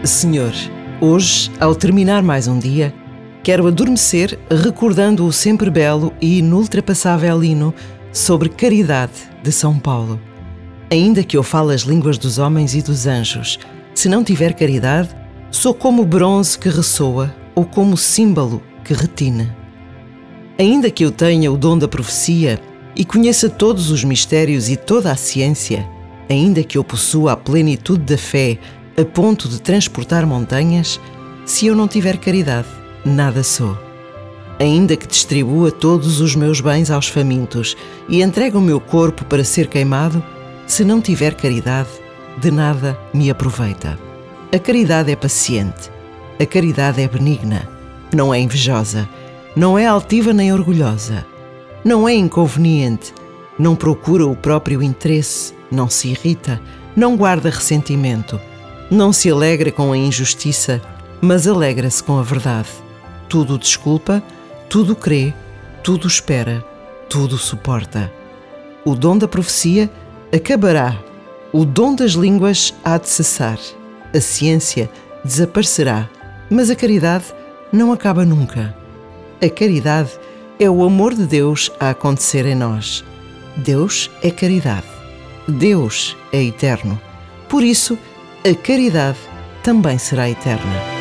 Senhor, hoje, ao terminar mais um dia, quero adormecer recordando o sempre belo e inultrapassável hino sobre caridade de São Paulo. Ainda que eu fale as línguas dos homens e dos anjos, se não tiver caridade, sou como o bronze que ressoa ou como o símbolo que retina. Ainda que eu tenha o dom da profecia e conheça todos os mistérios e toda a ciência, ainda que eu possua a plenitude da fé a ponto de transportar montanhas, se eu não tiver caridade, nada sou. Ainda que distribua todos os meus bens aos famintos e entregue o meu corpo para ser queimado, se não tiver caridade, de nada me aproveita. A caridade é paciente, a caridade é benigna, não é invejosa, não é altiva nem orgulhosa, não é inconveniente, não procura o próprio interesse, não se irrita, não guarda ressentimento, não se alegra com a injustiça, mas alegra-se com a verdade. Tudo desculpa, tudo crê, tudo espera, tudo suporta. O dom da profecia acabará, o dom das línguas há de cessar, a ciência desaparecerá, mas a caridade não acaba nunca. A caridade é o amor de Deus a acontecer em nós. Deus é caridade. Deus é eterno. Por isso, a caridade também será eterna.